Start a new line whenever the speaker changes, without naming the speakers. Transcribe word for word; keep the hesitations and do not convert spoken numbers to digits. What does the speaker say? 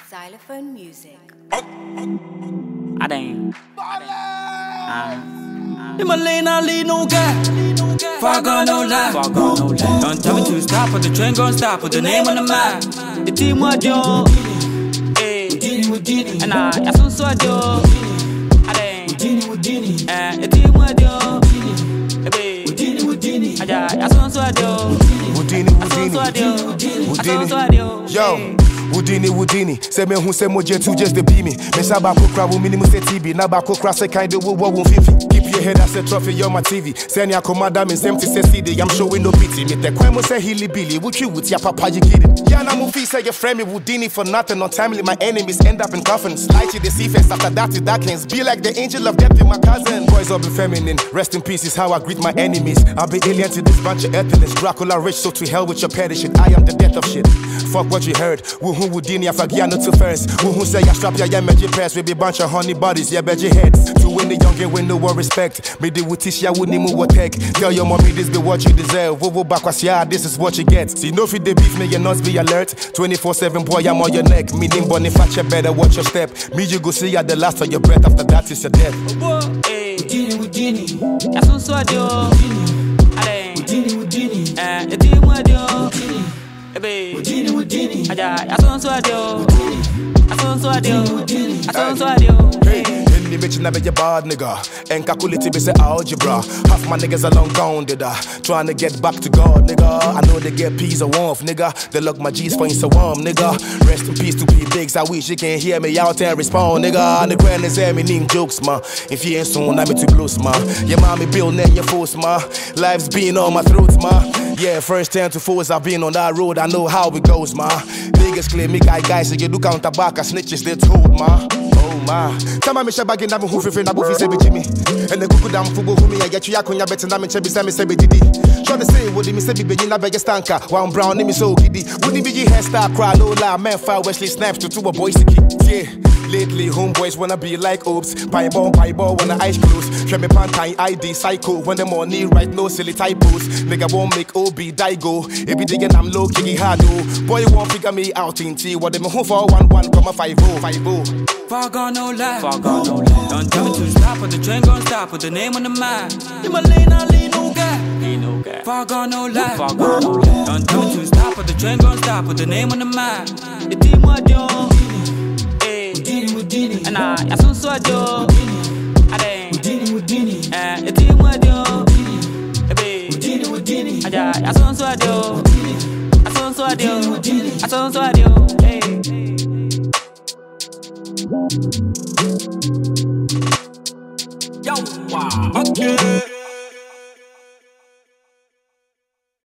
Xylophone music.
I dang. In my lane, I lead no guy. Fuck on no lie. Fuck on no lie. Don't tell me to stop, but the train gon' stop. Put the name on the map. The team what yo. Hey. And I, I so so yo. I dang. Eh, the team what yo. Hey, baby. I I so so yo.
Houdini, Houdini, yo. Houdini, Houdini. Say me who say moje to just the be me. Me say ba kokra wo minimum say T V. Na ba kokra say kind of wo wo fifi. Keep your head as a trophy, you're my T V. Send your commander me same to say C D. I'm showing no pity. Me te kwemo say hilly billy. What you with your papa you get it. Yeah, na mo fi say your friend me Houdini for nothing. Untimely my enemies end up in coffins. Light you the sea face after that to darkness. Be like the angel of death in my cousin. Boys up in feminine. Rest in peace is how I greet my enemies. I'll be alien to this bunch of earthlings. Dracula rich, so to hell with your petty shit. I am the death of shit. Fuck what you heard. Woohoo Houdini, I forget not to first. Woohoo say I strap ya, yeah, magic pass. We be bunch of honey bodies, yeah, bet your heads. To win the young and win no one respect. Me the wootish, ya wouldn't move what tech. Tell your mommy this be what you deserve. Woo woo backwards, yeah, this is what you get. See, no fit the beef, me, you not be alert. twenty-four seven, boy, I'm on your neck. Meaning bunny fat, you better watch your step. Me, you go see ya the last of your breath. After that, is your death.
Houdini, Houdini. That's so so yo. Houdini, Houdini. Eh, the team what yo. Houdini, Houdini. I saw so adio. I saw so adio. I saw so adio.
Hey, any bitch never your bad nigga. And calculate be say algebra. Half my niggas are long gone, did I? Trying to get back to God, nigga. I know they get peas or warmth, nigga. They lock my G's for so warm, nigga. Rest in peace to P Bigs. I wish you can hear me out and respond, nigga. And the grand is me name jokes, ma. If you ain't soon, I'm too close, ma. Your mommy build name your force, ma. Life's been on my throat, ma. Yeah, first ten to fours, I've been on that road, I know how it goes, ma. Niggas claim me guy guys, so you do counter back, snitches they told, ma. Oh, ma. Tama me shaba gin damu hufi na bufi sebe jimi. And the kuku dam fubo humi ya yetu ya kunya beti na me chebi semi sebe didi. Sure they say, would me say be na bege stanka. One brown name so giddy. Wouldn't be your hairstyle cry, no lie, man fire Wesley snaps to two a boys to keep. Yeah. Lately, homeboys wanna be like Oops. Pie ball, pie ball, when the eyes close. Show me pantai, I D, psycho. When the money right, no silly typos. Nigga won't make O B, die go. If you digging, I'm low, kicky hard, oh. Boy, you won't figure me out in T. What them home for one, one, comma, five, oh, five, oh.
Fuck on no lie. Fuck on no lie. Don't tell me to stop, but the train gon' stop. Put the name on the map. In my lane, I lean no guy. Lean no guy. Fuck on no lie. Fuck on no lie. Don't tell me to stop, but the train gon' stop. Put the name on the map. The team what yo. And I, I so so yo. I dang. Eh, the team what yo. Hey, baby. I I so so yo. I so so yo. I so so yo. Hey. Yo, wow. Okay.